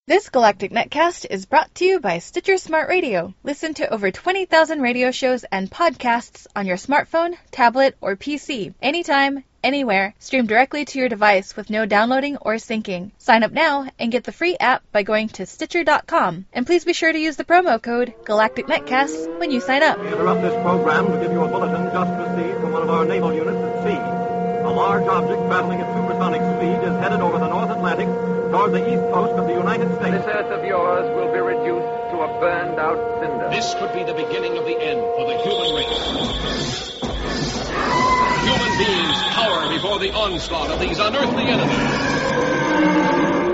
This Galactic Netcast is brought to you by Stitcher Smart Radio. Listen to over 20,000 radio shows and podcasts on your smartphone, tablet, or PC. Anytime, anywhere. Stream directly to your device with no downloading or syncing. Sign up now and get the free app by going to Stitcher.com. And please be sure to use the promo code Galactic Netcast when you sign up. We interrupt this program to give you a bulletin just received from one of our naval units at sea. A large object traveling at supersonic speed is headed over the North Atlantic toward the east coast of the United States. This Earth of yours will be reduced to a burned-out cinder. This could be the beginning of the end for the human race. Human beings cower before the onslaught of these unearthly enemies.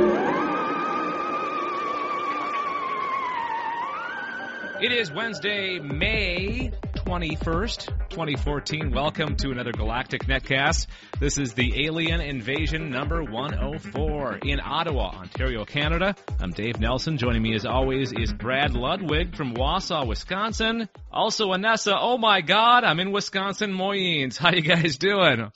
It is Wednesday, May 21st, 2014. Welcome to another Galactic Netcast. This is the Alien Invasion number 104 in Ottawa, Ontario, Canada. I'm Dave Nelson. Joining me as always is Brad Ludwig from Wausau, Wisconsin. Also Anessa, oh my God, I'm in Wisconsin, Moines. How you guys doing?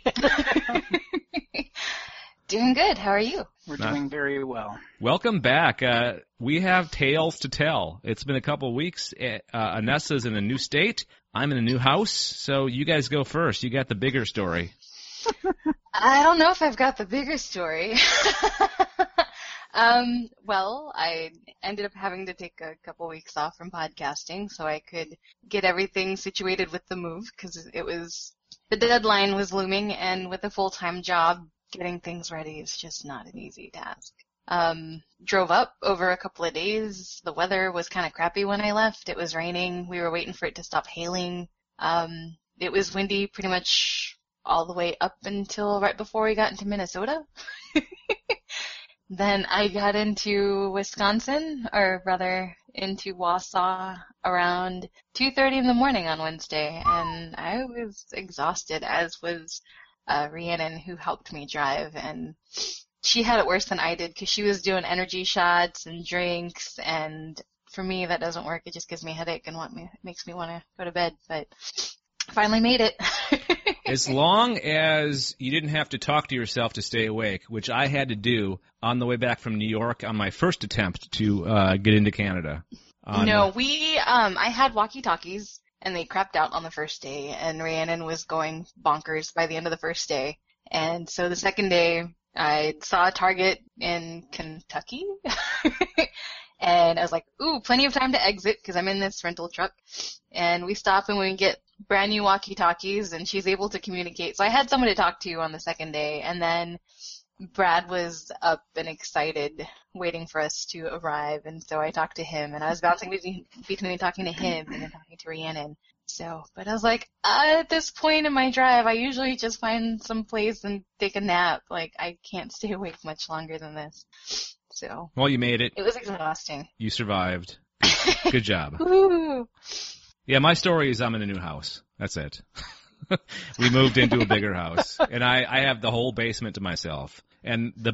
Doing good. How are you? We're doing very well. Welcome back. We have tales to tell. It's been a couple of weeks. Anessa's in a new state. I'm in a new house. So you guys go first. You got the bigger story. I don't know if I've got the bigger story. Well, I ended up having to take a couple weeks off from podcasting so I could get everything situated with the move because the deadline was looming, and with a full-time job, getting things ready is just not an easy task. Drove up over a couple of days. The weather was kind of crappy when I left. It was raining. We were waiting for it to stop hailing. It was windy pretty much all the way up until right before we got into Minnesota. Then I got into Wisconsin, or rather into Wausau, around 2:30 in the morning on Wednesday, and I was exhausted, as was Rhiannon, who helped me drive, and she had it worse than I did because she was doing energy shots and drinks, and for me that doesn't work. It just gives me a headache and makes me want to go to bed, but finally made it. As long as you didn't have to talk to yourself to stay awake, which I had to do on the way back from New York on my first attempt to get into Canada. No, I had walkie-talkies, and they crapped out on the first day, and Rhiannon was going bonkers by the end of the first day. And so the second day, I saw a Target in Kentucky, and I was like, ooh, plenty of time to exit because I'm in this rental truck. And we stop and we get brand new walkie-talkies, and she's able to communicate. So I had someone to talk to on the second day, and then Brad was up and excited, waiting for us to arrive, and so I talked to him, and I was bouncing between talking to him and then talking to Rhiannon. So, but I was like, at this point in my drive, I usually just find some place and take a nap. Like, I can't stay awake much longer than this. So. Well, you made it. It was exhausting. You survived. Good job. Woo! Yeah, my story is I'm in a new house. That's it. We moved into a bigger house, and I have the whole basement to myself. And the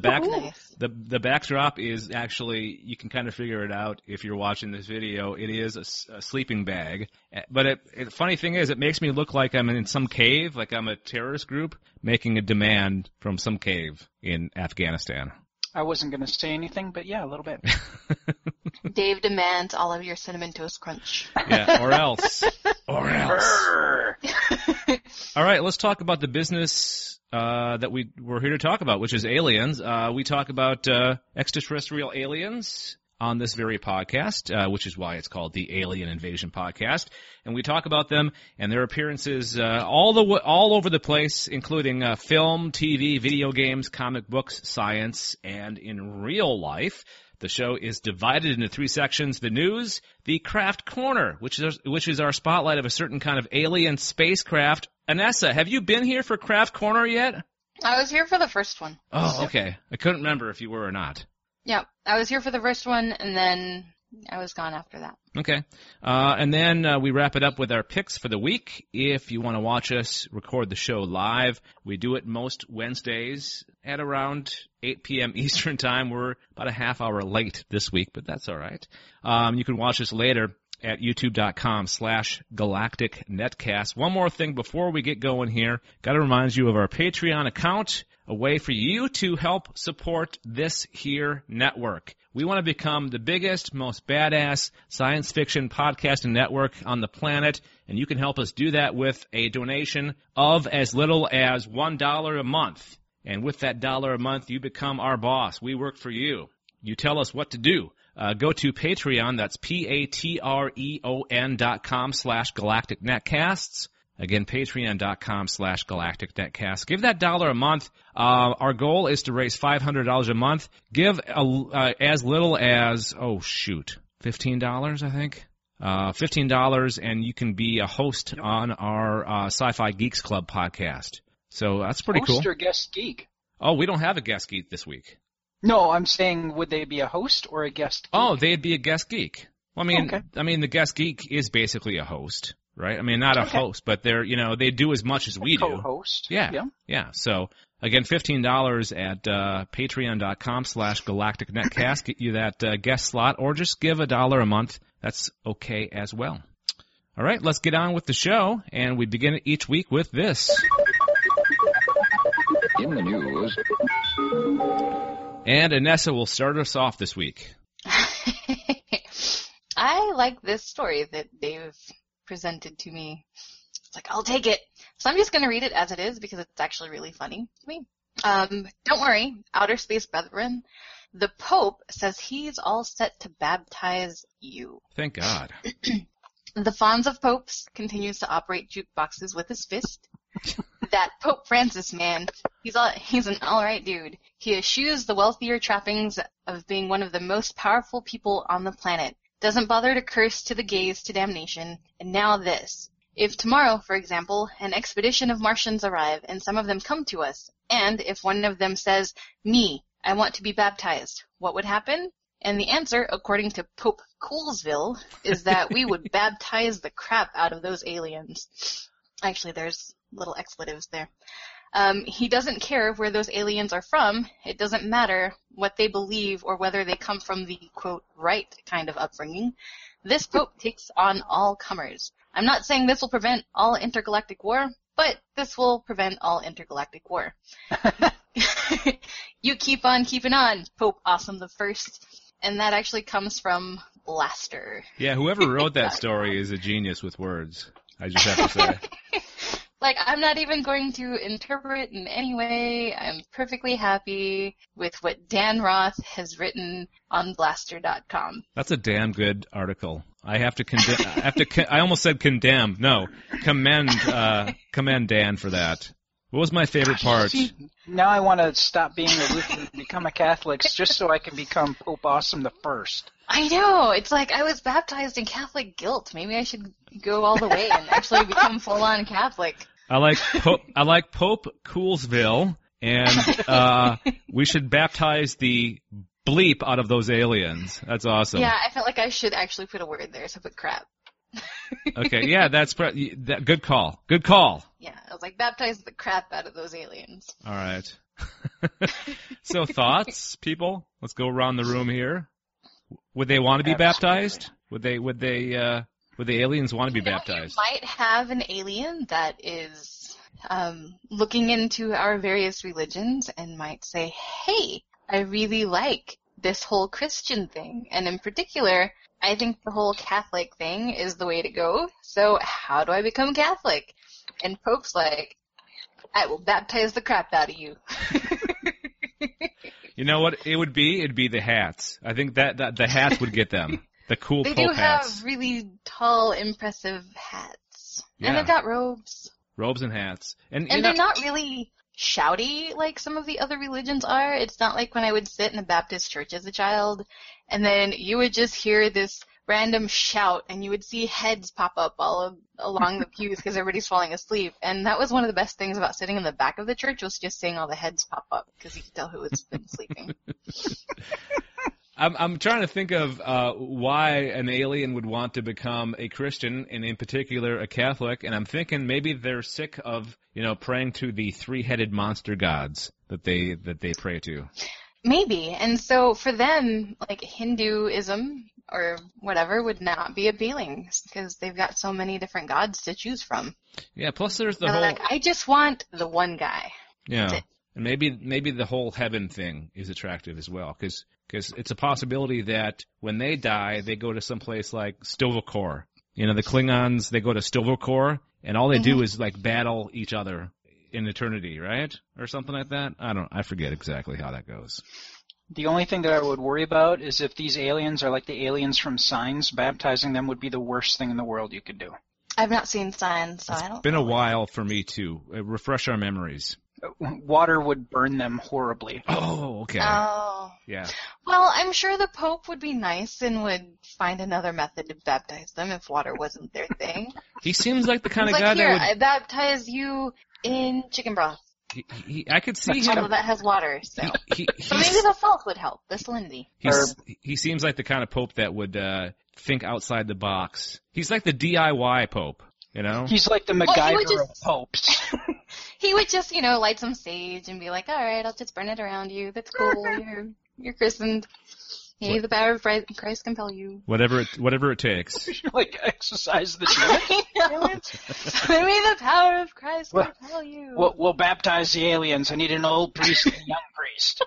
backdrop is actually, you can kind of figure it out if you're watching this video. It is a sleeping bag. But the funny thing is, it makes me look like I'm in some cave, like I'm a terrorist group making a demand from some cave in Afghanistan. I wasn't going to say anything, but yeah, a little bit. Dave demands all of your Cinnamon Toast Crunch. Yeah, or else. Or else. All right, let's talk about the business that we're here to talk about, which is aliens. We talk about extraterrestrial aliens on this very podcast, which is why it's called the Alien Invasion Podcast. And we talk about them and their appearances all over the place, including film, TV, video games, comic books, science, and in real life. The show is divided into three sections: the news, the craft corner, which is our spotlight of a certain kind of alien spacecraft. Anessa, have you been here for Craft Corner yet? I was here for the first one. Oh, okay. I couldn't remember if you were or not. Yeah, I was here for the first one, and then I was gone after that. Okay. And then we wrap it up with our picks for the week. If you want to watch us record the show live, we do it most Wednesdays at around 8 p.m. Eastern Time. We're about a half hour late this week, but that's all right. You can watch us later at youtube.com/galacticnetcast. One more thing before we get going here. Got to remind you of our Patreon account, a way for you to help support this here network. We want to become the biggest, most badass science fiction podcast and network on the planet, and you can help us do that with a donation of as little as $1 a month. And with that $1 a month, you become our boss. We work for you. You tell us what to do. Go to Patreon, that's patreon.com/galacticnetcasts. Again, patreon.com/galacticnetcasts. Give that $1 a month. Our goal is to raise $500 a month. Give as little as, $15, I think. $15, and you can be a host on our Sci-Fi Geeks Club podcast. So that's pretty cool. Host or guest geek? Oh, we don't have a guest geek this week. No, I'm saying, would they be a host or a guest geek? Oh, they'd be a guest geek. Well, Okay. the guest geek is basically a host, right? I mean, not a host, but they do as much as we do. Co-host. Yeah. So again, $15 at patreon.com/galacticnetcast. Get you that guest slot, or just give $1 a month. That's okay as well. All right, let's get on with the show, and we begin each week with this. In the news. And Inessa will start us off this week. I like this story that Dave presented to me. It's like, I'll take it. So I'm just going to read it as it is because it's actually really funny to me. Don't worry, Outer Space Brethren. The Pope says he's all set to baptize you. Thank God. The Fonz of Popes continues to operate jukeboxes with his fist. That Pope Francis man, he's an alright dude. He eschews the wealthier trappings of being one of the most powerful people on the planet. Doesn't bother to curse to the gays to damnation. And now this. If tomorrow, for example, an expedition of Martians arrive and some of them come to us, and if one of them says, "Me, I want to be baptized," what would happen? And the answer, according to Pope Coolsville, is that we would baptize the crap out of those aliens. Actually, there's little expletives there. He doesn't care where those aliens are from. It doesn't matter what they believe or whether they come from the, quote, right kind of upbringing. This Pope takes on all comers. I'm not saying this will prevent all intergalactic war, but this will prevent all intergalactic war. You keep on keeping on, Pope Awesome the First. And that actually comes from Blaster. Yeah, whoever wrote that story is a genius with words. I just have to say. Like, I'm not even going to interpret in any way. I'm perfectly happy with what Dan Roth has written on Blaster.com. That's a damn good article. I have to I almost said condemn. No, commend Dan for that. What was my favorite part? Now I want to stop being a Lutheran and become a Catholic just so I can become Pope Awesome the First. I know. It's like I was baptized in Catholic guilt. Maybe I should go all the way and actually become full-on Catholic. I like Pope Coolsville, and we should baptize the bleep out of those aliens. That's awesome. Yeah, I felt like I should actually put a word there, so put crap. Okay, yeah, good call. Good call. Yeah, I was like, baptize the crap out of those aliens. All right. So thoughts, people? Let's go around the room here. Would they want to be baptized? Would the aliens want to be baptized? You might have an alien that is looking into our various religions and might say, hey, I really like this whole Christian thing. And in particular, I think the whole Catholic thing is the way to go. So how do I become Catholic? And Pope's like, I will baptize the crap out of you. You know what it would be? It'd be the hats. I think that the hats would get them. The cool They Pope do hats. have really tall, impressive hats. Yeah. And they've got robes. Robes and hats. And they're not really shouty like some of the other religions are. It's not like when I would sit in a Baptist church as a child, and then you would just hear this random shout, and you would see heads pop up all along the pews because everybody's falling asleep. And that was one of the best things about sitting in the back of the church, was just seeing all the heads pop up because you could tell who has been sleeping. I'm trying to think of why an alien would want to become a Christian, and in particular a Catholic, and I'm thinking maybe they're sick of, praying to the three-headed monster gods that they pray to. Maybe. And so for them, like Hinduism or whatever would not be appealing because they've got so many different gods to choose from. Yeah, plus there's the They're whole... like, I just want the one guy. Yeah. That's it. And maybe the whole heaven thing is attractive as well, because it's a possibility that when they die, they go to some place like Sto-vo-kor. The Klingons, they go to Sto-vo-kor, and all they do is like battle each other in eternity, right? Or something like that. I forget exactly how that goes. The only thing that I would worry about is if these aliens are like the aliens from Signs, baptizing them would be the worst thing in the world you could do. I've not seen Signs, so I don't know. It's been a while for me, too. Refresh our memories. Water would burn them horribly. Oh, okay. Oh. Yeah. Well, I'm sure the Pope would be nice and would find another method to baptize them if water wasn't their thing. He seems like the kind of He's guy like, here, that would... I baptize you in chicken broth. I could see him... Although that has water, so. So maybe the salt would help, the salinity. He seems like the kind of Pope that would think outside the box. He's like the DIY Pope, He's like the MacGyver of popes. He would just, light some sage and be like, all right, I'll just burn it around you. That's cool. You're christened. May the power of Christ compel you. Whatever it takes. Like exercise the demons. May the power of Christ compel you. We'll baptize the aliens. I need an old priest and a young priest.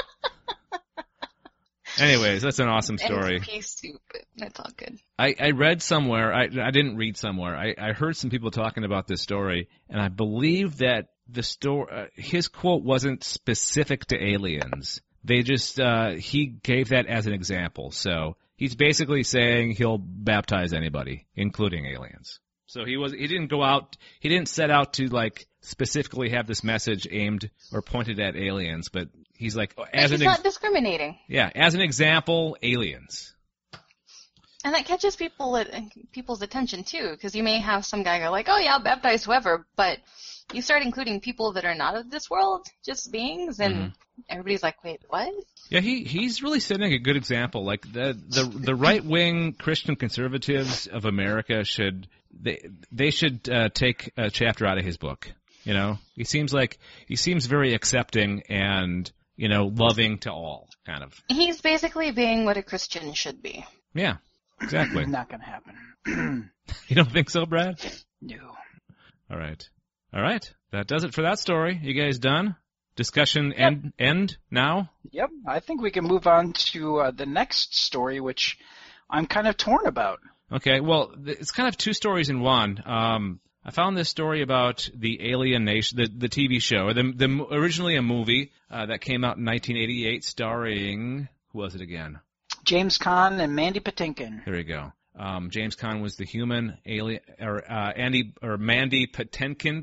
Anyways, that's an awesome story. And pea soup. That's all good. I read somewhere, I didn't read somewhere, I heard some people talking about this story, and I believe that the story, his quote wasn't specific to aliens. They just, he gave that as an example. So he's basically saying he'll baptize anybody, including aliens. So he didn't set out to like specifically have this message aimed or pointed at aliens, but he's like, he's not discriminating. Yeah, as an example, aliens. And that catches people's attention too, because you may have some guy go like, oh yeah, I'll baptize whoever, but you start including people that are not of this world, just beings, and everybody's like, wait, what? Yeah, he's really setting a good example. Like the right wing Christian conservatives of America should take a chapter out of his book. He seems very accepting and loving to all, kind of. He's basically being what a Christian should be. Yeah, exactly. Not gonna happen. You don't think so, Brad? No. All right. That does it for that story. You guys done? Discussion end now? Yep. I think we can move on to the next story, which I'm kind of torn about. Okay. Well, it's kind of two stories in one. I found this story about the Alien Nation, the TV show, the originally a movie that came out in 1988, starring, who was it again? James Caan and Mandy Patinkin. There you go. James Caan was the human alien, Mandy Patinkin,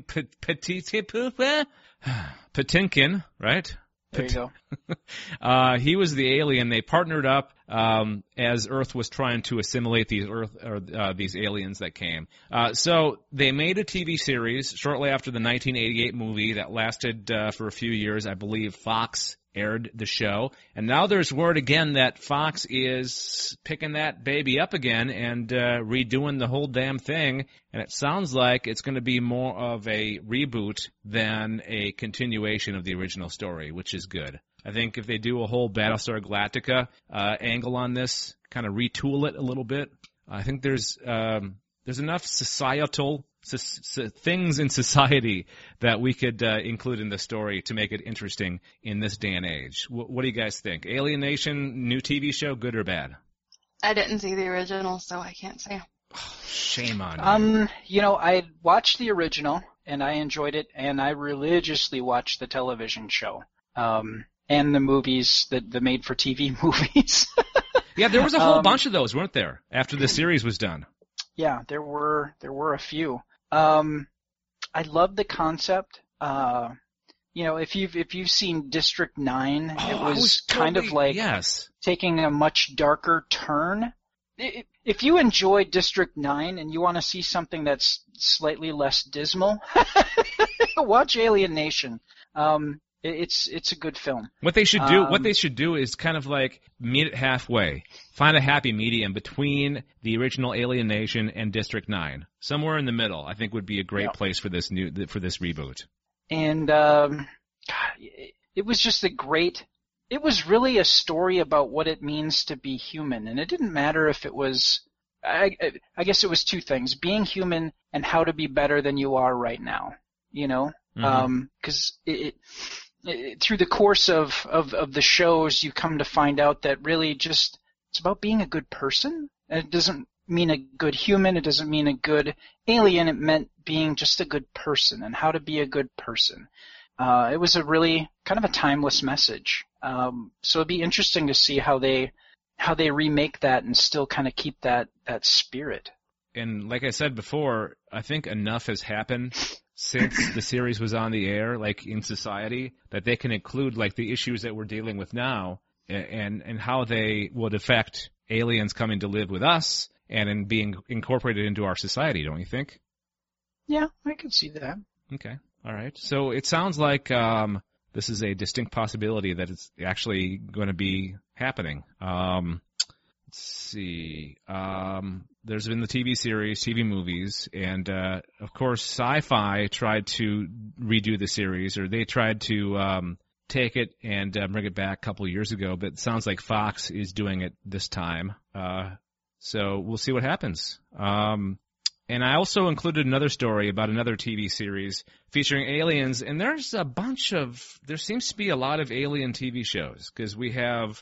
Patinkin, right? There you go. He was the alien. They partnered up as Earth was trying to assimilate these these aliens that came. So they made a TV series shortly after the 1988 movie that lasted for a few years. I believe Fox aired the show, and now there's word again that Fox is picking that baby up again and redoing the whole damn thing, and it sounds like it's going to be more of a reboot than a continuation of the original story, which is good. I think if they do a whole Battlestar Galactica angle on this, kind of retool it a little bit, I think there's enough societal things in society that we could include in the story to make it interesting in this day and age. What do you guys think? Alien Nation, new TV show, good or bad? I didn't see the original, so I can't say. Oh, shame on you. I watched the original, and I enjoyed it, and I religiously watched the television show. And the movies, the made-for-TV movies. Yeah, there was a whole bunch of those, weren't there, after the series was done? Yeah, there were a few. I love the concept. If you've seen District 9, it was kind of like taking a much darker turn. If you enjoy District 9 and you want to see something that's slightly less dismal, watch Alien Nation. It's a good film. What they should do is kind of like meet it halfway. Find a happy medium between the original Alien Nation and District 9. Somewhere in the middle, I think, would be a great place for this reboot. And it was just it was really a story about what it means to be human, and it didn't matter if it was I guess it was two things: being human and how to be better than you are right now. 'Cause through the course of the shows, you come to find out that really just it's about being a good person. And it doesn't mean a good human. It doesn't mean a good alien. It meant being just a good person and how to be a good person. It was a really kind of a timeless message. So it'd be interesting to see how they remake that and still kind of keep that spirit. And like I said before, I think enough has happened since the series was on the air, like in society, that they can include like the issues that we're dealing with now and how they would affect aliens coming to live with us and in being incorporated into our society, don't you think? Yeah, I can see that. Okay. All right. So it sounds like this is a distinct possibility that it's actually going to be happening. Let's see. There's been the TV series, TV movies, and of course Sci-Fi tried to redo the series, or they tried to take it and bring it back a couple of years ago, but it sounds like Fox is doing it this time. So we'll see what happens. And I also included another story about another TV series featuring aliens, and there seems to be a lot of alien TV shows, because we have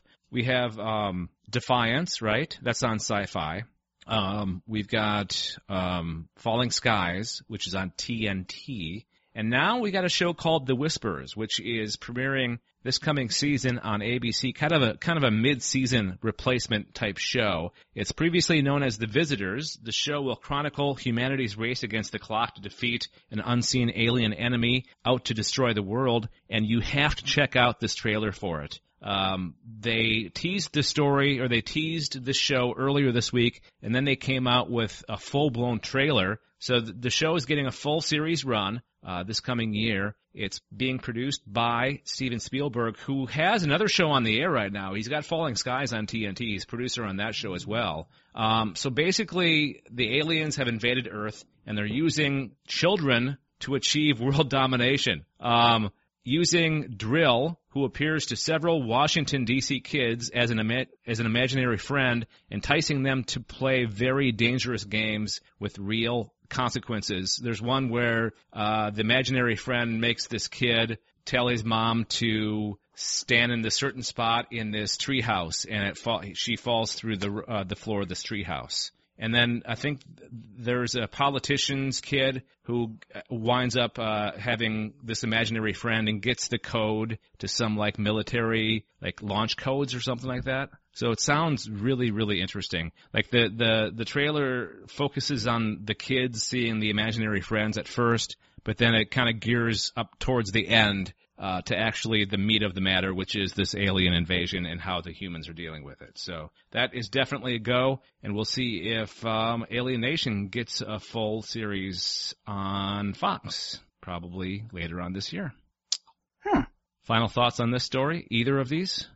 Defiance, right? That's on Sci-Fi. We've got Falling Skies, which is on TNT. And now we got a show called The Whispers, which is premiering this coming season on ABC, kind of a mid-season replacement type show. It's previously known as The Visitors. The show will chronicle humanity's race against the clock to defeat an unseen alien enemy out to destroy the world, and you have to check out this trailer for it. They teased the story, or they teased this show earlier this week, and then they came out with a full-blown trailer. So the show is getting a full series run this coming year. It's being produced by Steven Spielberg, who has another show on the air right now. He's got Falling Skies on TNT. He's producer on that show as well. So basically, the aliens have invaded Earth, and they're using children to achieve world domination. Using Drill, who appears to several Washington, D.C. kids as an imaginary friend, enticing them to play very dangerous games with real consequences. There's one where the imaginary friend makes this kid tell his mom to stand in this certain spot in this treehouse, and she falls through the floor of this treehouse. And then I think there's a politician's kid who winds up having this imaginary friend and gets the code to some like military like launch codes or something like that. So it sounds really, really interesting. Like the trailer focuses on the kids seeing the imaginary friends at first, but then it kind of gears up towards the end to actually the meat of the matter, which is this alien invasion and how the humans are dealing with it. So that is definitely a go, and we'll see if Alien Nation gets a full series on Fox, probably later on this year. Final thoughts on this story? Either of these?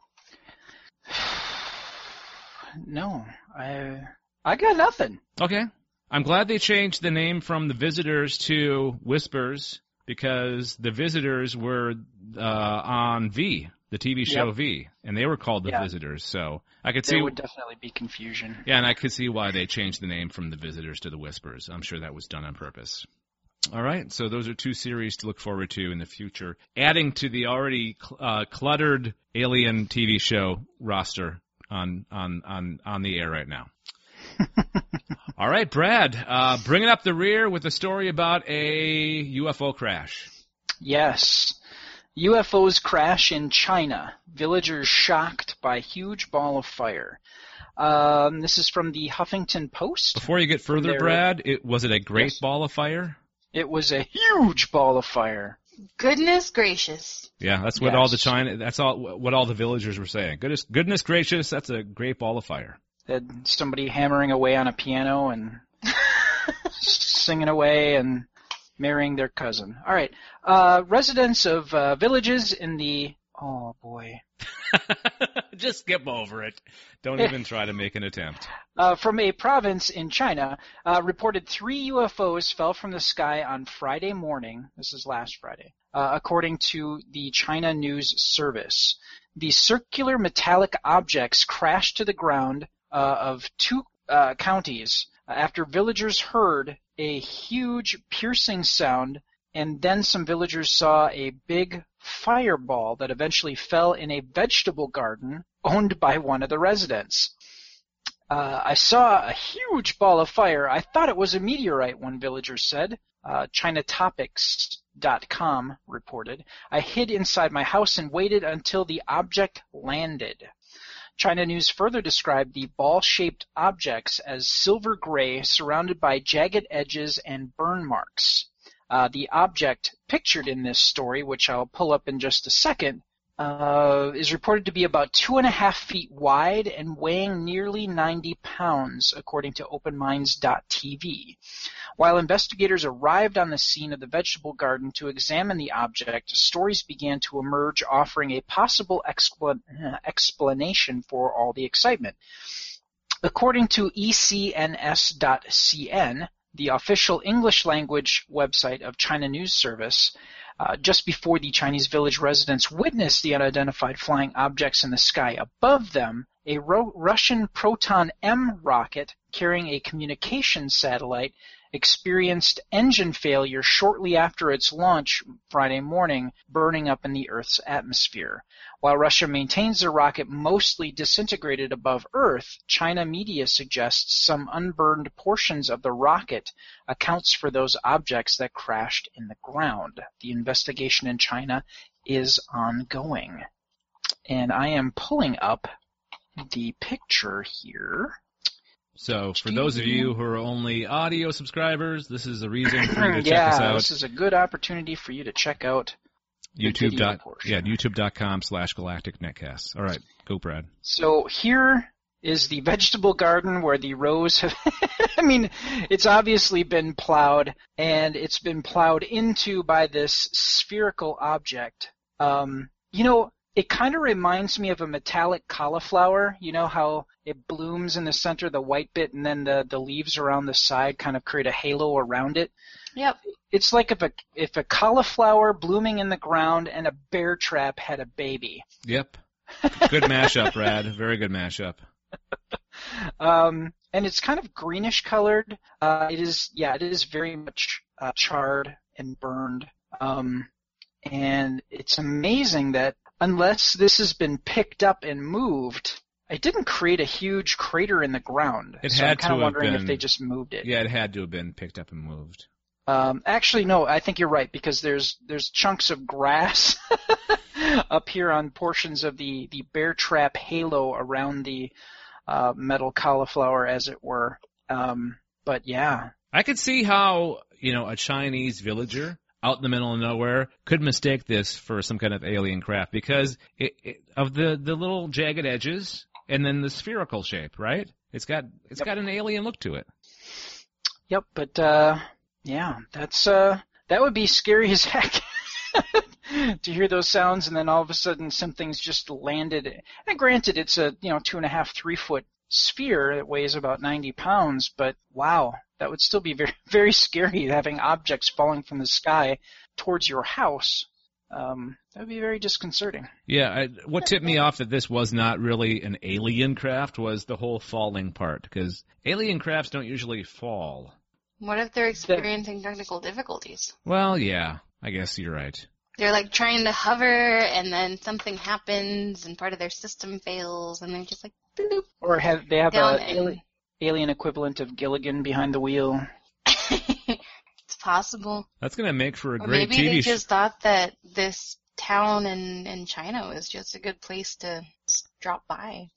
No, I got nothing. Okay. I'm glad they changed the name from The Visitors to Whispers, because The Visitors were on V, the TV show V, and they were called The Visitors. So I could see there would definitely be confusion. Yeah, and I could see why they changed the name from The Visitors to The Whispers. I'm sure that was done on purpose. All right, so those are two series to look forward to in the future, adding to the already cluttered Alien TV show roster on the air right now. All right, Brad, bringing up the rear with a story about a UFO crash. Yes. UFOs crash in China. Villagers shocked by huge ball of fire. This is from the Huffington Post. Before you get further, Brad, was it a great ball of fire? It was a huge ball of fire. Goodness gracious. Yeah, that's what what all the villagers were saying. Goodness gracious, that's a great ball of fire. Had somebody hammering away on a piano and singing away and marrying their cousin. All right. Residents of villages in the... Oh, boy. Just skip over it. Don't even try to make an attempt. From a province in China, reported 3 UFOs fell from the sky on Friday morning. This is last Friday, according to the China News Service. The circular metallic objects crashed to the ground of 2 counties after villagers heard a huge piercing sound and then some villagers saw a big fireball that eventually fell in a vegetable garden owned by one of the residents. I saw a huge ball of fire. I thought it was a meteorite, one villager said. ChinaTopics.com reported. I hid inside my house and waited until the object landed. China News further described the ball-shaped objects as silver gray, surrounded by jagged edges and burn marks. The object pictured in this story, which I'll pull up in just a second, is reported to be about 2.5 feet wide and weighing nearly 90 pounds, according to OpenMinds.tv. While investigators arrived on the scene of the vegetable garden to examine the object, stories began to emerge offering a possible explanation for all the excitement. According to ECNS.cn, the official English language website of China News Service, just before the Chinese village residents witnessed the unidentified flying objects in the sky above them, a Russian Proton-M rocket carrying a communications satellite experienced engine failure shortly after its launch Friday morning, burning up in the Earth's atmosphere. While Russia maintains the rocket mostly disintegrated above Earth, China media suggests some unburned portions of the rocket accounts for those objects that crashed in the ground. The investigation in China is ongoing. And I am pulling up the picture here. So, for those of you who are only audio subscribers, this is a reason for you to check us out. This is a good opportunity for you to check out YouTube.com/GalacticNetcasts. All right, go, Brad. So here is the vegetable garden where the rows have, I mean, it's obviously been plowed, and it's been plowed into by this spherical object. It kind of reminds me of a metallic cauliflower. You know how it blooms in the center, the white bit, and then the leaves around the side kind of create a halo around it? Yep. It's like if a cauliflower blooming in the ground and a bear trap had a baby. Yep. Good mashup, Brad. Very good mashup. And it's kind of greenish colored. It is very much charred and burned. And it's amazing that unless this has been picked up and moved, it didn't create a huge crater in the ground. I'm kind of wondering if they just moved it. Yeah, it had to have been picked up and moved. Actually, no, I think you're right, because there's chunks of grass up here on portions of the bear trap halo around the metal cauliflower, as it were. But yeah. I could see how, a Chinese villager out in the middle of nowhere could mistake this for some kind of alien craft because of the little jagged edges and then the spherical shape, right? It's got an alien look to it. Yep, but yeah, that would be scary as heck to hear those sounds and then all of a sudden something's just landed. And granted, it's a 2.5, 3 foot sphere that weighs about 90 pounds, but wow. That would still be very, very scary, having objects falling from the sky towards your house. That would be very disconcerting. Yeah, what tipped me off that this was not really an alien craft was the whole falling part, because alien crafts don't usually fall. What if they're experiencing technical difficulties? Well, yeah, I guess you're right. They're like trying to hover, and then something happens, and part of their system fails, and they're just like, bloop. Or they have an alien equivalent of Gilligan behind the wheel. It's possible. That's going to make for a great TV show. Maybe they just thought that this town in China was just a good place to drop by.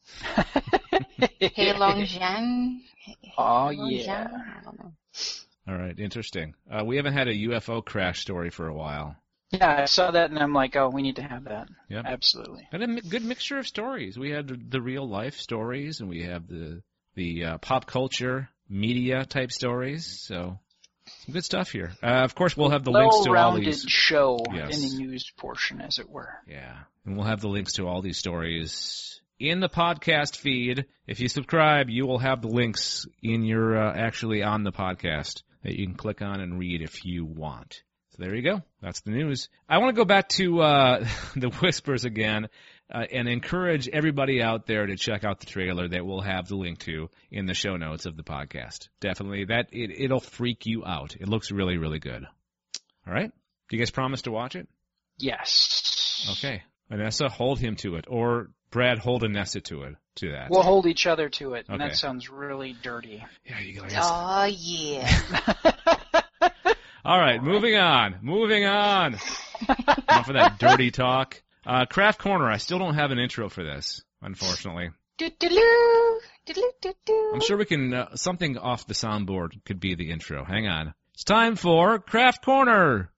Heilongjiang? Oh, yeah. I don't know. All right, interesting. We haven't had a UFO crash story for a while. Yeah, I saw that and I'm like, oh, we need to have that. Yep. Absolutely. And a good mixture of stories. We had the real life stories and we have the pop culture media type stories. So some good stuff here. Of course, we'll have the links to all these. Well-rounded show in the news portion, as it were. Yeah, and we'll have the links to all these stories in the podcast feed. If you subscribe, you will have the links in your actually on the podcast that you can click on and read if you want. So there you go. That's the news. I want to go back to the Whispers again. And encourage everybody out there to check out the trailer that we'll have the link to in the show notes of the podcast. Definitely, it'll freak you out. It looks really, really good. All right? Do you guys promise to watch it? Yes. Okay. Anessa, hold him to it. Or Brad, hold Anessa to that. We'll hold each other to it, and Okay. that sounds really dirty. Yeah, you guys. Oh, yeah. All right, moving on. Enough of that dirty talk. Craft Corner, I still don't have an intro for this, unfortunately. Do-do-loo, do-do-do-do. I'm sure we can, something off the soundboard could be the intro. Hang on. It's time for Craft Corner.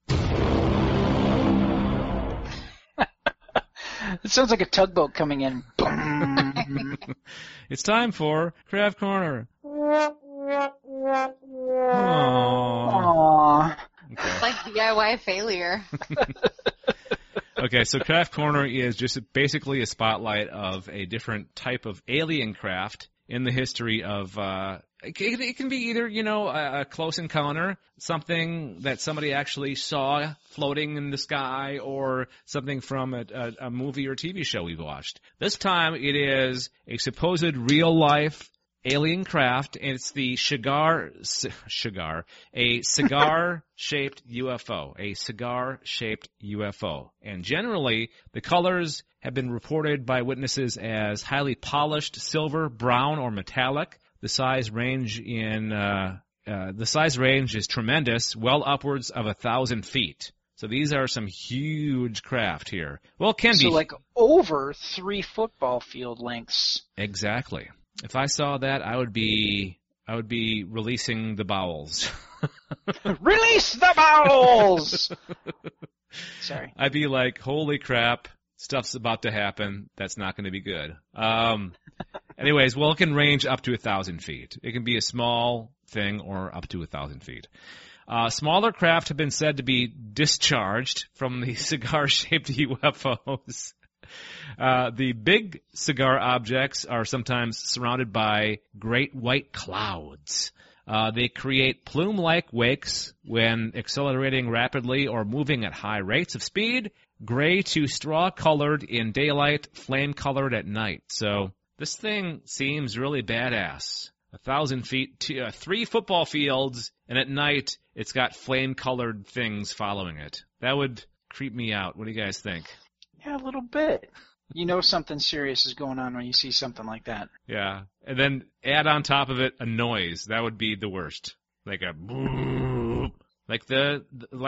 It sounds like a tugboat coming in. It's time for Craft Corner. Aww. Aww. Okay. It's like DIY failure. Okay, so Craft Corner is just basically a spotlight of a different type of alien craft in the history of, it can be either, a close encounter, something that somebody actually saw floating in the sky, or something from a movie or TV show we've watched. This time it is a supposed real-life alien craft, and it's the a cigar-shaped UFO. A cigar-shaped UFO. And generally, the colors have been reported by witnesses as highly polished silver, brown, or metallic. The size range is tremendous, well upwards of 1,000 feet. So these are some huge craft here. Well, it can be. So like over 3 football field lengths. Exactly. If I saw that, I would be releasing the bowels. Release the bowels! Sorry. I'd be like, holy crap, stuff's about to happen. That's not going to be good. Anyways, well, it can range up to 1,000 feet. It can be a small thing or up to 1,000 feet. Smaller craft have been said to be discharged from the cigar-shaped UFOs. The big cigar objects are sometimes surrounded by great white clouds. They create plume-like wakes when accelerating rapidly or moving at high rates of speed, gray to straw-colored in daylight, flame-colored at night. So this thing seems really badass. 1,000 feet, 3 football fields, and at night it's got flame-colored things following it. That would creep me out. What do you guys think? Yeah, a little bit. You know something serious is going on when you see something like that. Yeah, and then add on top of it a noise. That would be the worst. Like a boop, like the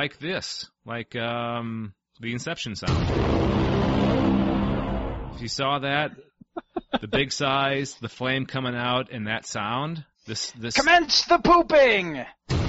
Inception sound. If you saw that, the big size, the flame coming out, and that sound, this Commence the pooping.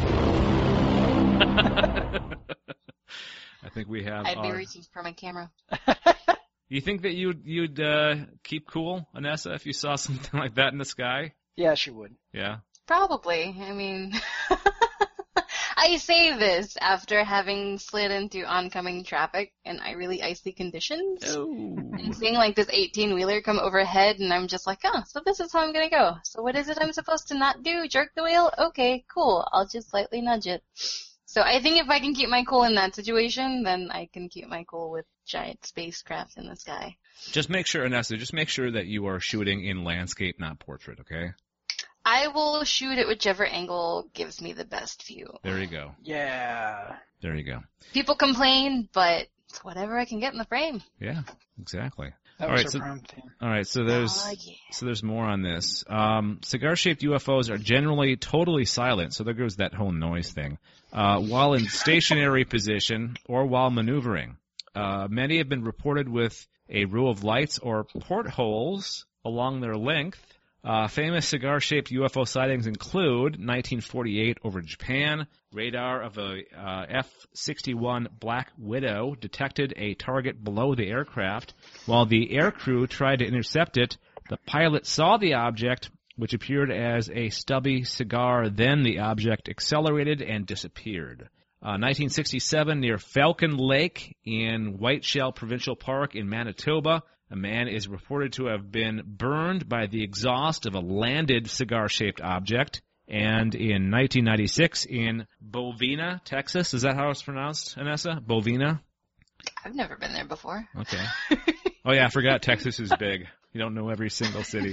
I think we have. I'd be reaching for my camera. You think that you'd keep cool, Anessa, if you saw something like that in the sky? Yeah, she would. Yeah. Probably. I mean, I say this after having slid into oncoming traffic in really icy conditions. Oh. And seeing like this 18-wheeler come overhead, and I'm just like, oh, so this is how I'm going to go. So what is it I'm supposed to not do? Jerk the wheel? Okay, cool. I'll just slightly nudge it. So I think if I can keep my cool in that situation, then I can keep my cool with giant spacecraft in the sky. Just make sure, Anessa, that you are shooting in landscape, not portrait, okay? I will shoot at whichever angle gives me the best view. There you go. Yeah. There you go. People complain, but it's whatever I can get in the frame. Yeah, exactly. That All was right, her prom thing. All right, so there's more on this. Cigar-shaped UFOs are generally totally silent, so there goes that whole noise thing. While in stationary position or while maneuvering, many have been reported with a row of lights or portholes along their length. Famous cigar-shaped UFO sightings include 1948 over Japan. Radar of a F-61 Black Widow detected a target below the aircraft. While the aircrew tried to intercept it, the pilot saw the object, which appeared as a stubby cigar. Then the object accelerated and disappeared. 1967 near Falcon Lake in Whiteshell Provincial Park in Manitoba. A man is reported to have been burned by the exhaust of a landed cigar-shaped object. And in 1996 in Bovina, Texas, is that how it's pronounced, Anessa? Bovina? I've never been there before. Okay. Oh, yeah, I forgot Texas is big. You don't know every single city.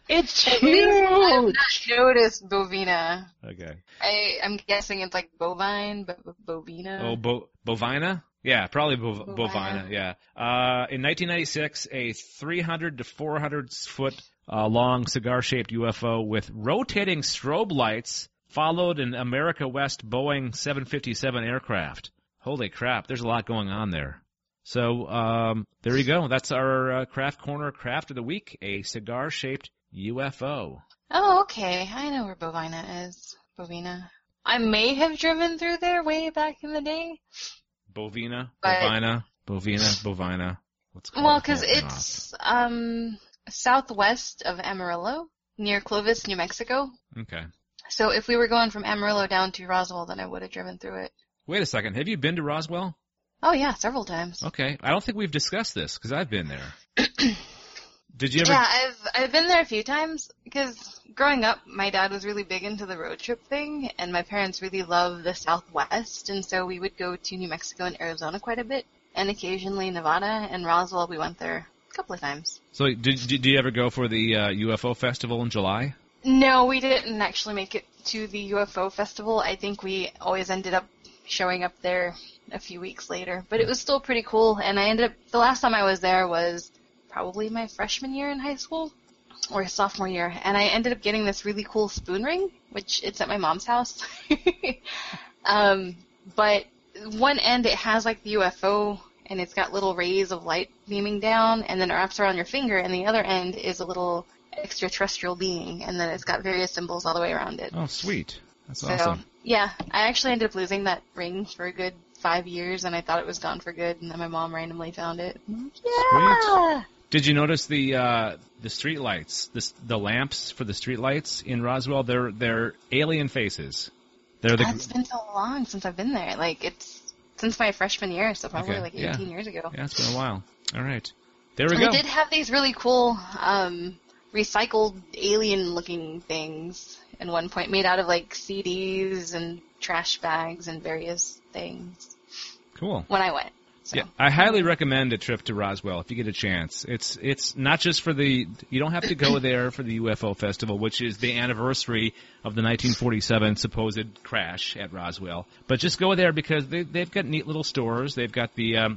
It's huge! I have not noticed bovina. Okay. I'm guessing it's like bovine, but bovina. Oh, bovina? Yeah, probably bovina, yeah. In 1996, a 300 to 400 foot long cigar-shaped UFO with rotating strobe lights followed an America West Boeing 757 aircraft. Holy crap, there's a lot going on there. So, there you go. That's our Craft Corner Craft of the Week, a cigar-shaped UFO. Oh, okay. I know where bovina is. Bovina. I may have driven through there way back in the day. Bovina. What's called? Well, because it's southwest of Amarillo, near Clovis, New Mexico. Okay. So if we were going from Amarillo down to Roswell, then I would have driven through it. Wait a second. Have you been to Roswell? Oh, yeah, several times. Okay. I don't think we've discussed this, because I've been there. Did you ever? Yeah, I've been there a few times, because growing up, my dad was really big into the road trip thing, and my parents really love the Southwest, and so we would go to New Mexico and Arizona quite a bit, and occasionally Nevada, and Roswell, we went there a couple of times. So did you ever go for the UFO festival in July? No, we didn't actually make it to the UFO festival. I think we always ended up showing up there a few weeks later, but it was still pretty cool, and the last time I was there was probably my freshman year in high school, or sophomore year, and I ended up getting this really cool spoon ring, which it's at my mom's house. But one end it has like the UFO, and it's got little rays of light beaming down, and then it wraps around your finger, and the other end is a little extraterrestrial being, and then it's got various symbols all the way around it. Oh, sweet. That's awesome. Yeah, I actually ended up losing that ring for a good 5 years, and I thought it was gone for good, and then my mom randomly found it. Yeah! Sweet. Did you notice the street lights, the lamps for the street lights in Roswell? They're alien faces. It's been so long since I've been there. Like, it's since my freshman year, so probably 18 years ago. Yeah, it's been a while. All right. There we go. They did have these really cool recycled alien-looking things at one point, made out of, like, CDs and trash bags and various things. Cool. When I went. So. Yeah, I highly recommend a trip to Roswell if you get a chance. It's not just for you don't have to go there for the UFO festival, which is the anniversary of the 1947 supposed crash at Roswell. But just go there because they've got neat little stores. They've got the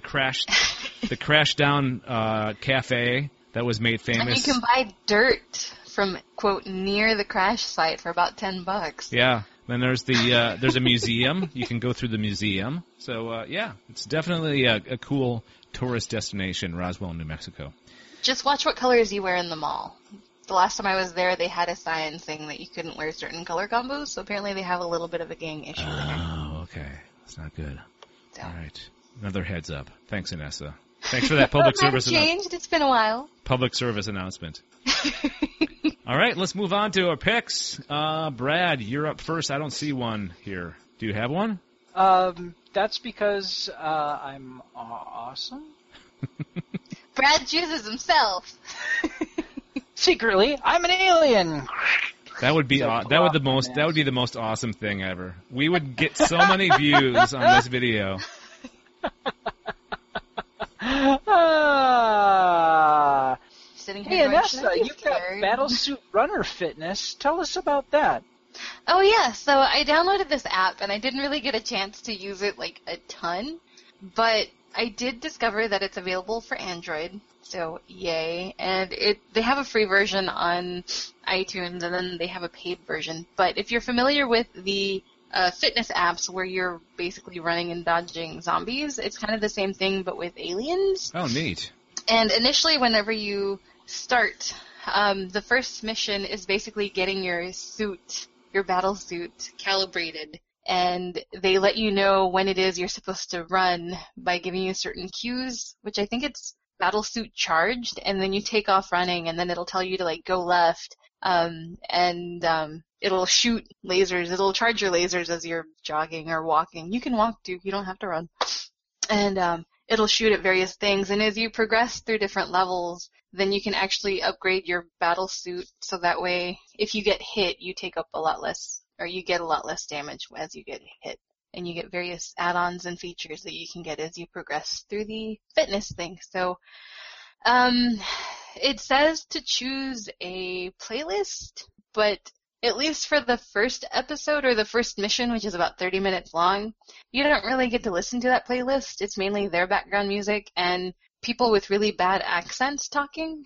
crash down cafe that was made famous. And you can buy dirt from quote near the crash site for about $10. Yeah. Then there's there's a museum. You can go through the museum. So, yeah, it's definitely a cool tourist destination, Roswell, New Mexico. Just watch what colors you wear in the mall. The last time I was there, they had a sign saying that you couldn't wear certain color combos, so apparently they have a little bit of a gang issue there. Oh, okay. That's not good. So. All right. Another heads up. Thanks, Inessa. Thanks for that public service announcement. Changed. It's been a while. Public service announcement. All right, let's move on to our picks. Brad, you're up first. I don't see one here. Do you have one? That's because I'm awesome. Brad chooses himself. Secretly, I'm an alien. That would be that would be the most awesome thing ever. We would get so many views on this video. Sitting hey, here Inessa, you've got Battlesuit Runner Fitness. Tell us about that. Oh, yeah. So I downloaded this app, and I didn't really get a chance to use it, like, a ton. But I did discover that it's available for Android, so yay. And they have a free version on iTunes, and then they have a paid version. But if you're familiar with the fitness apps where you're basically running and dodging zombies, it's kind of the same thing, but with aliens. Oh, neat. And initially, whenever you start, the first mission is basically getting your suit, your battle suit, calibrated. And they let you know when it is you're supposed to run by giving you certain cues, which I think it's battle suit charged, and then you take off running, and then it'll tell you to, like, go left, and it'll shoot lasers. It'll charge your lasers as you're jogging or walking. You can walk, too. You don't have to run. And it'll shoot at various things, and as you progress through different levels, then you can actually upgrade your battle suit, so that way, if you get hit, you take up a lot less, or you get a lot less damage as you get hit. And you get various add-ons and features that you can get as you progress through the fitness thing. So, it says to choose a playlist, but at least for the first episode or the first mission, which is about 30 minutes long, you don't really get to listen to that playlist. It's mainly their background music and people with really bad accents talking.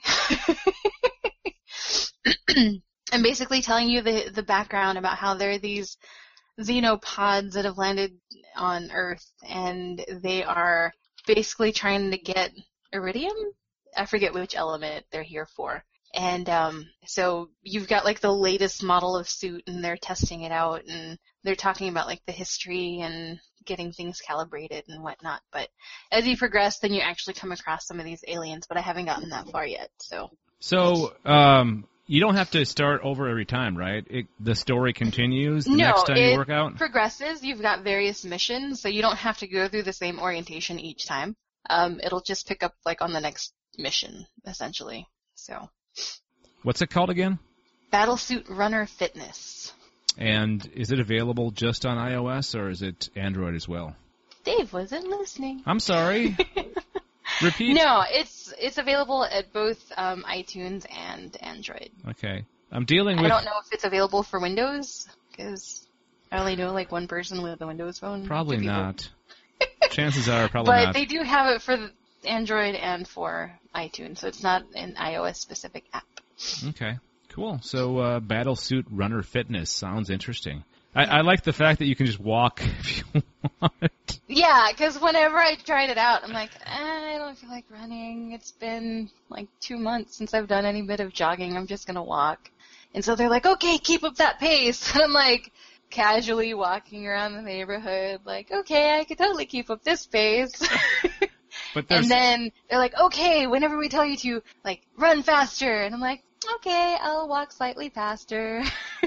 And basically telling you the background about how there are these xenopods that have landed on Earth, and they are basically trying to get iridium? I forget which element they're here for. And so you've got like the latest model of suit, and they're testing it out, and they're talking about like the history and getting things calibrated and whatnot. But as you progress, then you actually come across some of these aliens, but I haven't gotten that far yet. So you don't have to start over every time, right? The story continues next time you work out? No, it progresses. You've got various missions, so you don't have to go through the same orientation each time. It'll just pick up like on the next mission, essentially. So. What's it called again? Battlesuit Runner Fitness. And is it available just on iOS, or is it Android as well? Dave wasn't listening. I'm sorry. Repeat. No, it's available at both iTunes and Android. Okay. I don't know if it's available for Windows, because I only know like one person with a Windows phone. Probably not. Chances are probably not. But they do have it for Android and for iTunes, so it's not an iOS-specific app. Okay, cool. So Battlesuit Runner Fitness sounds interesting. I like the fact that you can just walk if you want. Yeah, because whenever I tried it out, I'm like, I don't feel like running. It's been like 2 months since I've done any bit of jogging. I'm just going to walk. And so they're like, okay, keep up that pace. And I'm like casually walking around the neighborhood like, okay, I could totally keep up this pace. And then they're like, okay, whenever we tell you to, like, run faster. And I'm like, okay, I'll walk slightly faster.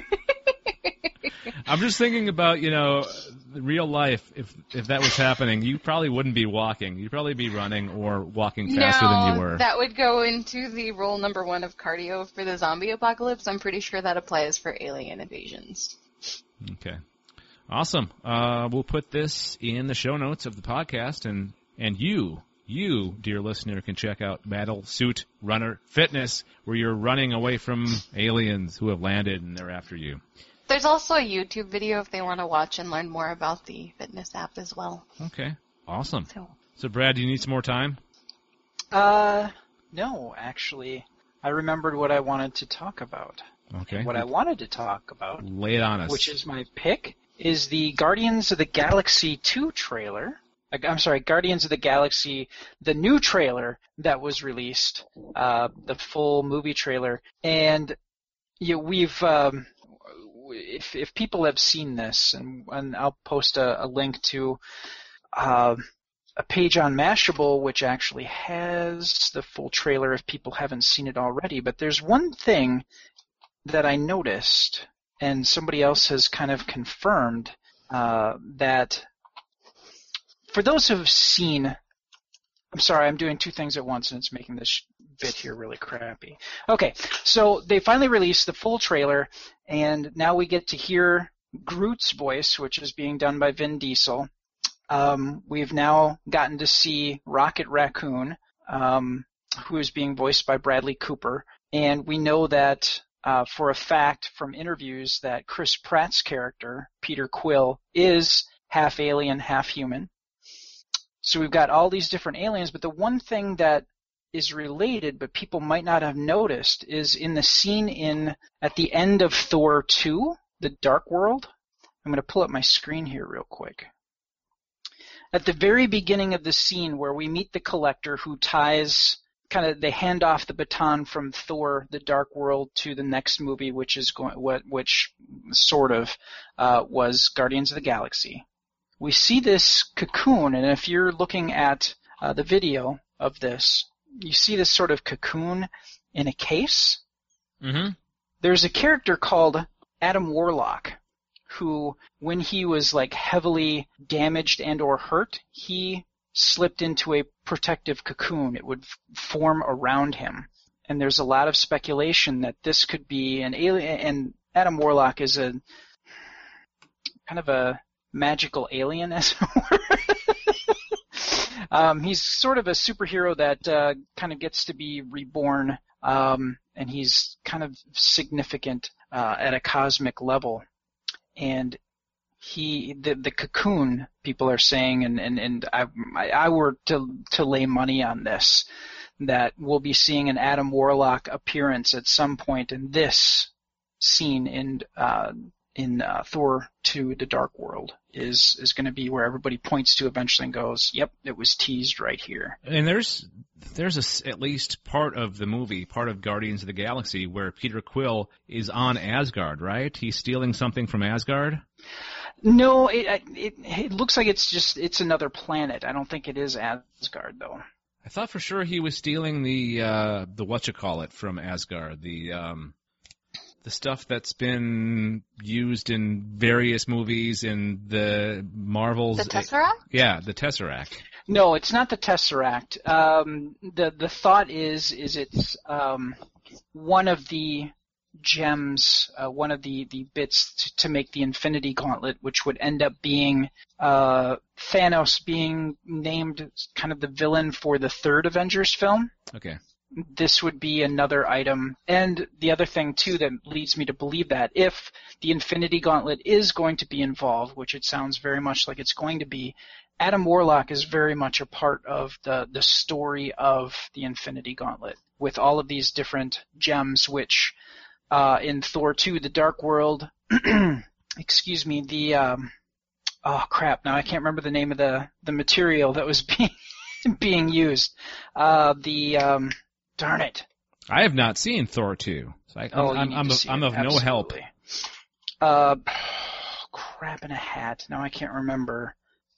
I'm just thinking about, real life. If that was happening, you probably wouldn't be walking. You'd probably be running or walking faster than you were. That would go into the rule number 1 of cardio for the zombie apocalypse. I'm pretty sure that applies for alien invasions. Okay. Awesome. We'll put this in the show notes of the podcast, and you, dear listener, can check out Battlesuit Runner Fitness, where you're running away from aliens who have landed and they're after you. There's also a YouTube video if they want to watch and learn more about the fitness app as well. Okay, awesome. So Brad, do you need some more time? No, actually. I remembered what I wanted to talk about. Okay. And what I wanted to talk about, lay it on us, which is my pick, is the Guardians of the Galaxy 2 trailer. I'm sorry, Guardians of the Galaxy, the new trailer that was released, the full movie trailer. And we've, if people have seen this, and I'll post a link to a page on Mashable, which actually has the full trailer if people haven't seen it already. But there's one thing that I noticed, and somebody else has kind of confirmed, that for those who have seen, I'm sorry, I'm doing two things at once, and it's making this bit here really crappy. Okay, so they finally released the full trailer, and now we get to hear Groot's voice, which is being done by Vin Diesel. We've now gotten to see Rocket Raccoon, who is being voiced by Bradley Cooper, and we know that for a fact from interviews that Chris Pratt's character, Peter Quill, is half alien, half human. So we've got all these different aliens, but the one thing that is related, but people might not have noticed, is in the scene at the end of Thor 2, The Dark World. I'm going to pull up my screen here real quick. At the very beginning of the scene where we meet the Collector, who ties, they hand off the baton from Thor: The Dark World to the next movie, which was Guardians of the Galaxy. We see this cocoon, and if you're looking at the video of this, you see this sort of cocoon in a case. Mm-hmm. There's a character called Adam Warlock, who, when he was heavily damaged and or hurt, he slipped into a protective cocoon. It would form around him. And there's a lot of speculation that this could be an alien, and Adam Warlock is a kind of a magical alien, as it were. He's sort of a superhero that kind of gets to be reborn and he's kind of significant at a cosmic level. And the cocoon, people are saying, and I were to lay money on this, that we'll be seeing an Adam Warlock appearance at some point in this scene in Thor 2: The Dark World is going to be where everybody points to eventually and goes, yep, it was teased right here. And there's at least part of the movie, part of Guardians of the Galaxy, where Peter Quill is on Asgard, right? He's stealing something from Asgard? No, it looks like it's another planet. I don't think it is Asgard, though. I thought for sure he was stealing the whatchamacallit from Asgard, the stuff that's been used in various movies in the Marvels. The Tesseract? Yeah, the Tesseract. No, it's not the Tesseract. The thought is it's one of the gems, one of the bits to make the Infinity Gauntlet, which would end up being Thanos being named kind of the villain for the third Avengers film. Okay. This would be another item. And the other thing, too, that leads me to believe that if the Infinity Gauntlet is going to be involved, which it sounds very much like it's going to be, Adam Warlock is very much a part of the story of the Infinity Gauntlet, with all of these different gems, which in Thor 2: The Dark World, excuse me, oh crap, now I can't remember the name of the material that was being used. Darn it. I have not seen Thor 2. So I'm of no help. Crap in a hat. Now I can't remember.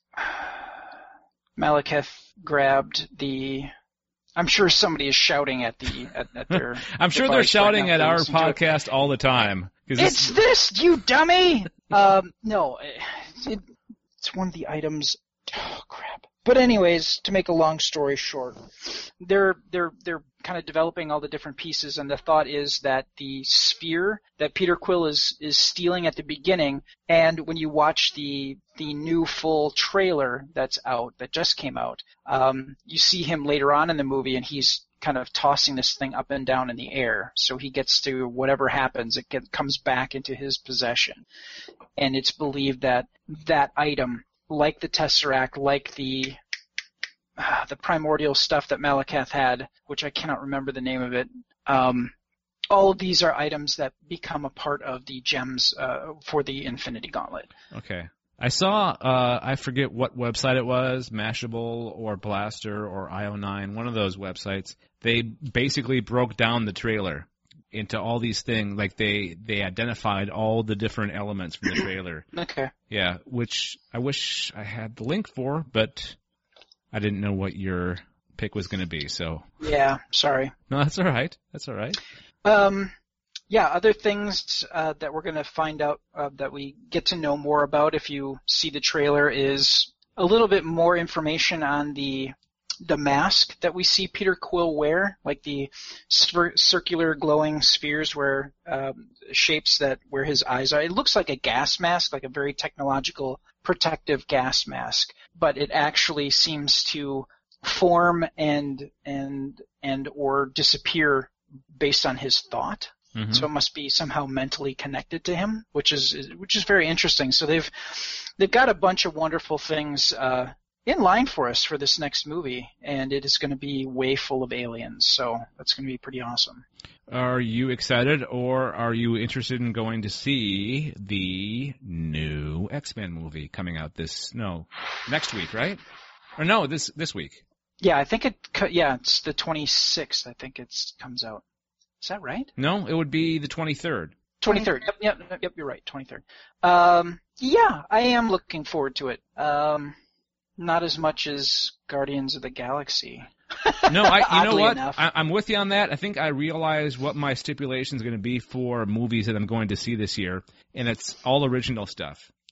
Malekith grabbed the... I'm sure somebody is shouting at their... I'm sure they're shouting at our podcast all the time. It's this, you dummy! No, it's one of the items... Oh, crap. But anyways, to make a long story short, they're kind of developing all the different pieces, and the thought is that the sphere that Peter Quill is stealing at the beginning, and when you watch the new full trailer that's out, that just came out, you see him later on in the movie, and he's kind of tossing this thing up and down in the air. So he gets to whatever happens, comes back into his possession. And it's believed that that item, like the Tesseract, like the primordial stuff that Malekith had, which I cannot remember the name of it, all of these are items that become a part of the gems for the Infinity Gauntlet. Okay. I saw, I forget what website it was, Mashable or Blaster or IO9, one of those websites. They basically broke down the trailer into all these things, like they identified all the different elements from the trailer. Okay. Yeah, which I wish I had the link for, but I didn't know what your pick was going to be, so. Yeah, sorry. No, that's all right. That's all right. Yeah, other things that we're going to find out that we get to know more about if you see the trailer is a little bit more information on the mask that we see Peter Quill wear, like the circular glowing spheres where shapes where his eyes are. It looks like a gas mask, like a very technological protective gas mask, but it actually seems to form and or disappear based on his thought. Mm-hmm. So it must be somehow mentally connected to him, which is very interesting. So they've got a bunch of wonderful things in line for us for this next movie, and it is going to be way full of aliens. So that's going to be pretty awesome. Are you excited, or are you interested in going to see the new X-Men movie coming out next week, right? Or no, this week. Yeah, I think it's the 26th. I think it comes out. Is that right? No, it would be the 23rd. 23rd. Yep, you're right. 23rd. Yeah, I am looking forward to it. Not as much as Guardians of the Galaxy. No, you know what? I'm with you on that. I think I realize what my stipulation is going to be for movies that I'm going to see this year, and it's all original stuff.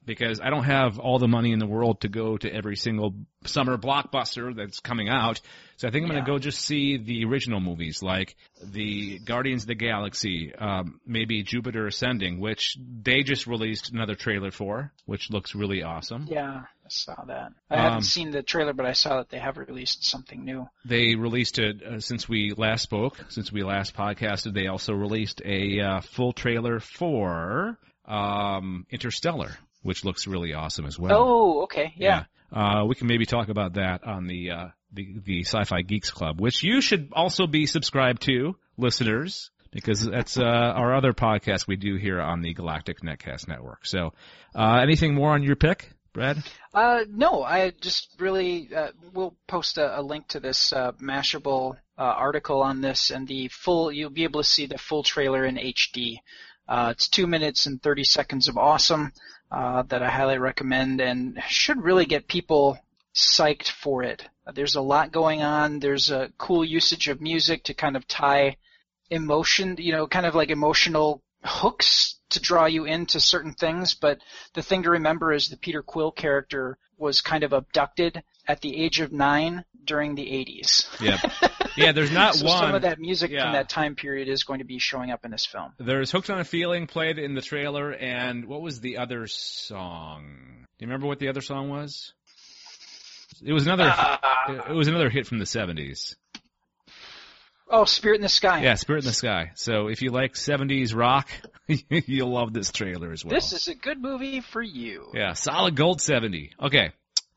because I don't have all the money in the world to go to every single summer blockbuster that's coming out. So I think I'm going to go just see the original movies, like the Guardians of the Galaxy, maybe Jupiter Ascending, which they just released another trailer for, which looks really awesome. Yeah, I saw that. I haven't seen the trailer, but I saw that they have released something new. They released it since we last spoke, since we last podcasted. They also released a full trailer for Interstellar, which looks really awesome as well. Oh, okay, yeah. We can maybe talk about that on the Sci-Fi Geeks Club, which you should also be subscribed to, listeners, because that's our other podcast we do here on the Galactic Netcast Network. So, anything more on your pick, Brad? No, I just really we'll post a link to this Mashable article on this, and you'll be able to see the full trailer in HD. It's 2 minutes and 30 seconds of awesome that I highly recommend, and should really get people psyched for it. There's a lot going on. There's a cool usage of music to kind of tie emotion, kind of like emotional hooks to draw you into certain things. But the thing to remember is the Peter Quill character was kind of abducted at the age of 9 during the 80s. Yeah, there's not so one. Some of that music from that time period is going to be showing up in this film. There's Hooked on a Feeling played in the trailer, and what was the other song? Do you remember what the other song was? It was another. It was another hit from the 70s. Oh, Spirit in the Sky. Yeah, Spirit in the Sky. So if you like 70s rock, you'll love this trailer as well. This is a good movie for you. Yeah, solid gold 70. Okay.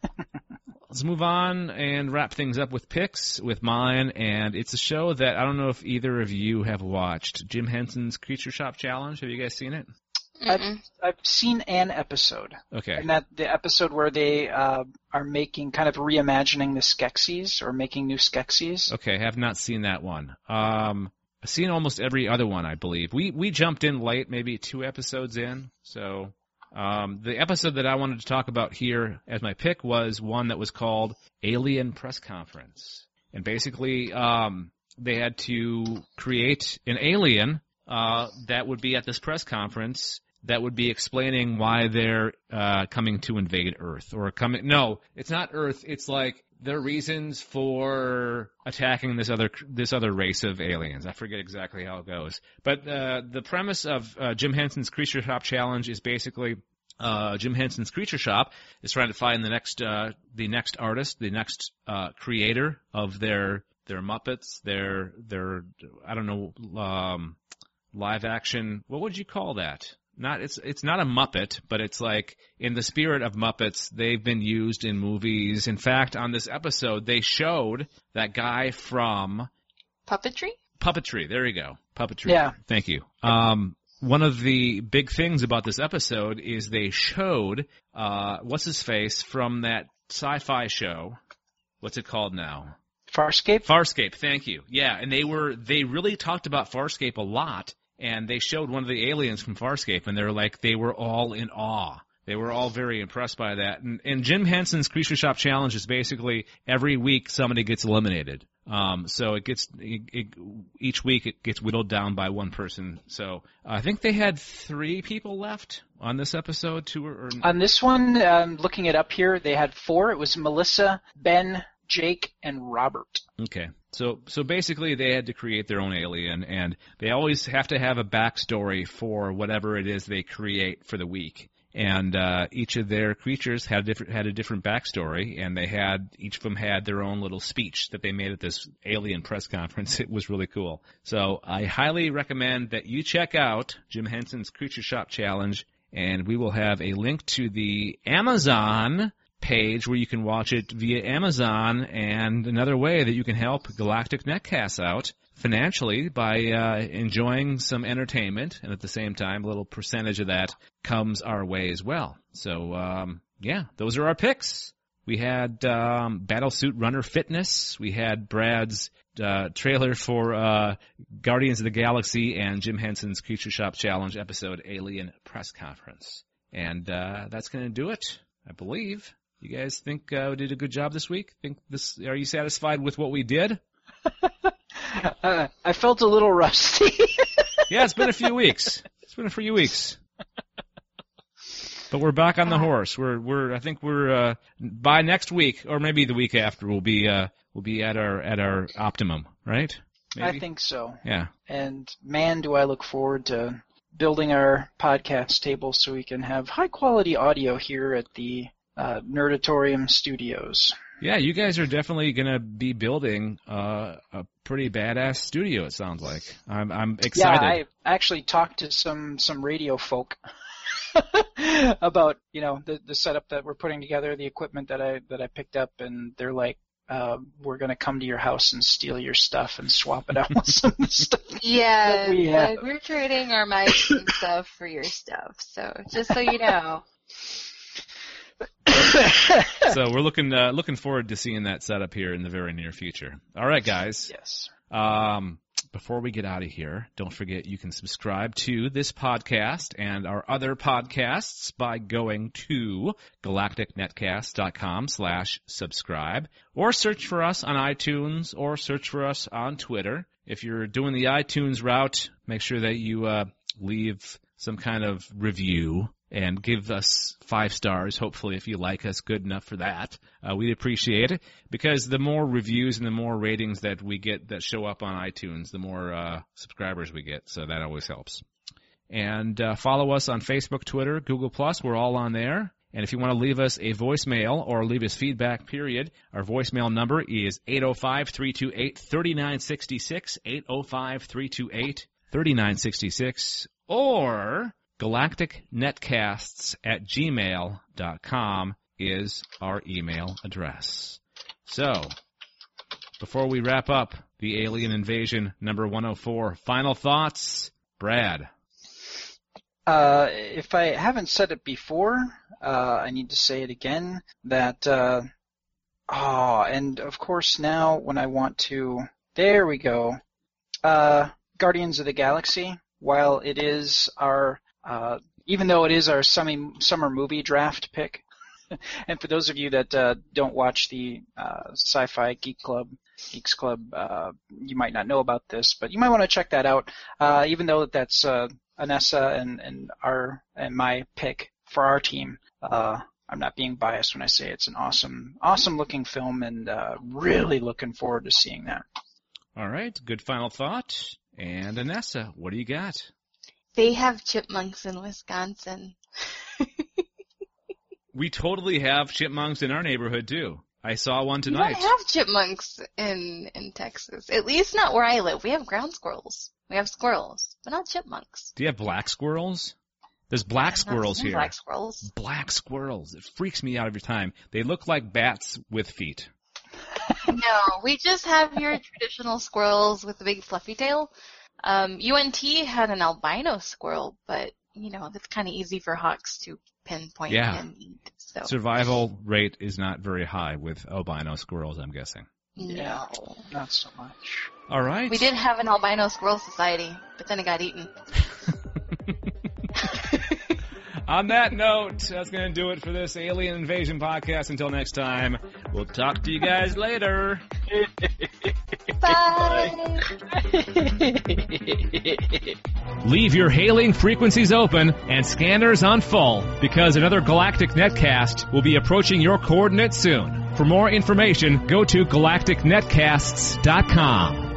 Let's move on and wrap things up with picks with mine, and it's a show that I don't know if either of you have watched. Jim Henson's Creature Shop Challenge. Have you guys seen it? I've seen an episode. Okay. And that the episode where they are making kind of reimagining the Skeksis or making new Skeksis. Okay, have not seen that one. I've seen almost every other one, I believe. We jumped in late, maybe 2 episodes in. So the episode that I wanted to talk about here as my pick was one that was called Alien Press Conference. And basically, they had to create an alien that would be at this press conference that would be explaining why they're coming to invade Earth. No, it's not Earth. It's like their reasons for attacking this other race of aliens. I forget exactly how it goes. But the premise of Jim Henson's Creature Shop Challenge is basically Jim Henson's Creature Shop is trying to find the next artist, the next creator of their Muppets, their I don't know, live action. What would you call that? It's not a Muppet, but it's like in the spirit of Muppets, they've been used in movies. In fact, on this episode, they showed that guy from Puppetry? Puppetry, there you go. Puppetry. Yeah. Thank you. One of the big things about this episode is they showed what's-his-face from that sci-fi show. What's it called now? Farscape? Farscape, thank you. Yeah, and they really talked about Farscape a lot. And they showed one of the aliens from Farscape, and they were all in awe. They were all very impressed by that. And Jim Henson's Creature Shop Challenge is basically every week somebody gets eliminated. So each week it gets whittled down by one person. So I think they had 3 people left on this episode. On this one, looking it up here, they had 4. It was Melissa, Ben, Jake, and Robert. Okay. So basically they had to create their own alien, and they always have to have a backstory for whatever it is they create for the week. And each of their creatures had a different backstory, and each of them had their own little speech that they made at this alien press conference. It was really cool. So I highly recommend that you check out Jim Henson's Creature Shop Challenge, and we will have a link to the Amazon page where you can watch it via Amazon, and another way that you can help Galactic Netcasts out financially by enjoying some entertainment, and at the same time a little percentage of that comes our way as well. So yeah, those are our picks. We had Battlesuit Runner Fitness, we had Brad's trailer for Guardians of the Galaxy, and Jim Henson's Creature Shop Challenge episode Alien Press Conference. And that's going to do it, I believe. You guys think we did a good job this week? Are you satisfied with what we did? I felt a little rusty. Yeah, it's been a few weeks. But we're back on the horse. I think we're by next week or maybe the week after we'll be at our optimum, right? Maybe? I think so. Yeah. And man, do I look forward to building our podcast table so we can have high quality audio here at the Nerdatorium Studios. Yeah, you guys are definitely going to be building a pretty badass studio, it sounds like. I'm excited. Yeah, I actually talked to some radio folk about, the setup that we're putting together, the equipment that I picked up, and they're like, we're going to come to your house and steal your stuff and swap it out with some of the stuff. Yeah, we're trading our mics and stuff for your stuff, so just so you know. So we're looking forward to seeing that setup here in the very near future. All right, guys. Yes. Before we get out of here, don't forget you can subscribe to this podcast and our other podcasts by going to galacticnetcast.com/subscribe or search for us on iTunes or search for us on Twitter. If you're doing the iTunes route, make sure that you leave some kind of review and give us 5 stars, hopefully, if you like us good enough for that. We'd appreciate it, because the more reviews and the more ratings that we get that show up on iTunes, the more subscribers we get, so that always helps. And follow us on Facebook, Twitter, Google+. We're all on there. And if you want to leave us a voicemail or leave us feedback, period, our voicemail number is 805-328-3966, 805-328-3966, or galacticnetcasts@gmail.com is our email address. So, before we wrap up the Alien Invasion number 104, final thoughts, Brad? If I haven't said it before, I need to say it again, that, and of course now when I want to, there we go, Guardians of the Galaxy, while it is our even though it is our summer movie draft pick, and for those of you that don't watch the Sci-Fi Geeks Club, you might not know about this, but you might want to check that out. Even though that's Anessa and my pick for our team, I'm not being biased when I say it's an awesome looking film, and really looking forward to seeing that. All right, good final thought. And Anessa, what do you got? They have chipmunks in Wisconsin. We totally have chipmunks in our neighborhood, too. I saw one tonight. We don't have chipmunks in Texas. At least not where I live. We have ground squirrels. We have squirrels, but not chipmunks. Do you have black squirrels? There's black squirrels here. Black squirrels. Black squirrels. It freaks me out every time. They look like bats with feet. No, we just have your traditional squirrels with the big fluffy tail. UNT had an albino squirrel, but, that's kind of easy for hawks to pinpoint and eat. So. Survival rate is not very high with albino squirrels, I'm guessing. No, not so much. All right. We did have an albino squirrel society, but then it got eaten. On that note, that's going to do it for this Alien Invasion podcast. Until next time, we'll talk to you guys later. Bye. Leave your hailing frequencies open and scanners on full, because another Galactic Netcast will be approaching your coordinates soon. For more information, go to galacticnetcasts.com.